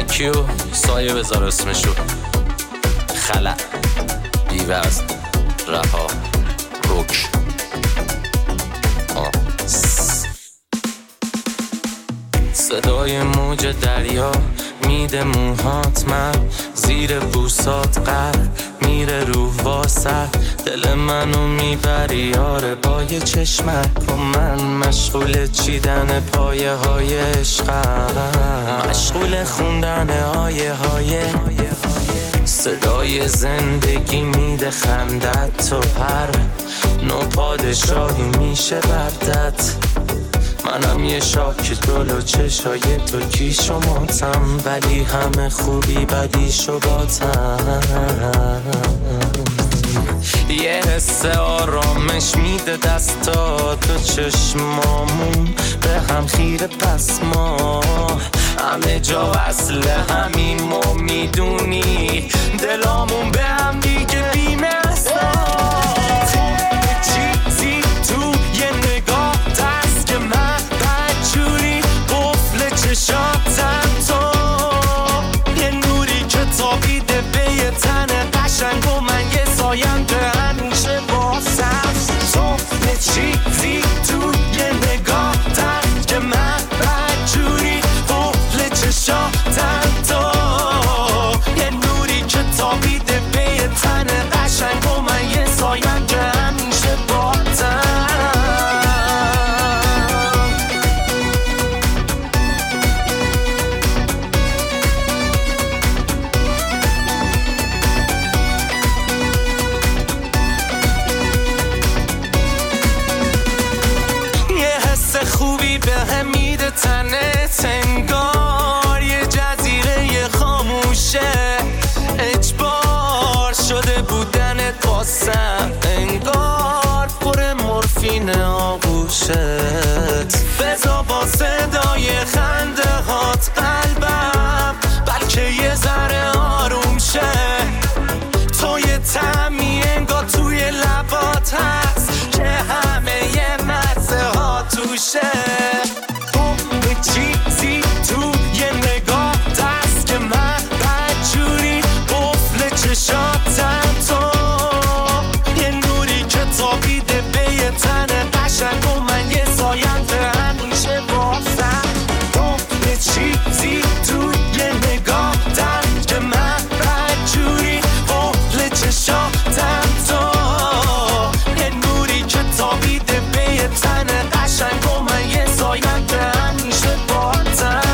یکیو سایه بذار اسمشو خلع بیوزن رها روک صدای موج دریا میده موهات من زیر بوسات غرق میره روح واسه دل منو میبری آره با یه چشمک و من مشغول چیدن پایه های عشقم مشغول خوندن آیه های صدای زندگی میده خندت تو هر نو پادشاهی میشه بردت منم یه شاک دلو چشای تو کیش و ماتم ولی همه خوبی بدیشو باتم یه حس آرامش میده دستات و چشمامون به هم خیره پس ما همه جا اصل همین ما میدونی دلامون به هم دیگه بیمه هستا شاتم تو یه نوری که تابیده به یه تن قشنگ و من یه سایم که همیشه باسم تو یه چیزی تو یه نگاه تن که من بدجوری قفل چشاتم تو یه نوری که تابیده به یه تن قشنگ و من یه سایم که همیشه باسم خوبی به هم میده تنت انگار یه جزیره خاموشه اجبار شده بودنت واسم انگار پر مورفین آغوشت بزا با صدای خنده هات قلبم بلکه یه ذره آروم شه تو یه طعمی انگار توی لبات هست که همه یه مزه ها توشه یه چیزی تو یه نگاه دست که من بدجوری قفل چشاتم تو یه نوری که تابیده به یه تن قشنگ و من یه سایم که همیشه باسم یه چیزی تو یه نگاه دست که من بدجوری قفل چشاتم تو یه نوری که تابیده به یه تن قشنگ و من یه سایم که همیشه باتم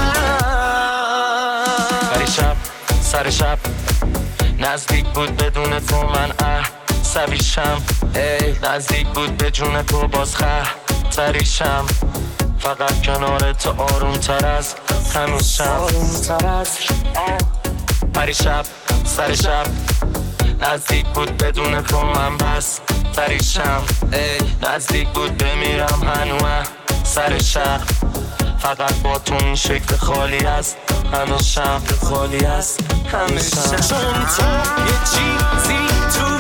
سر شب نزدیک بود بدون تو من سویشم نزدیک بود به جون تو باز تریشم فقط کنار تو آروم تر از هنوزشم پریشب سر شب نزدیک بود بدون تو من بس تریشم نزدیک بود بمیرم هنوه سر شهر فقط با تو این شکل خالی است هنوز شم خالی است همیشه چون تو یه چیزی تو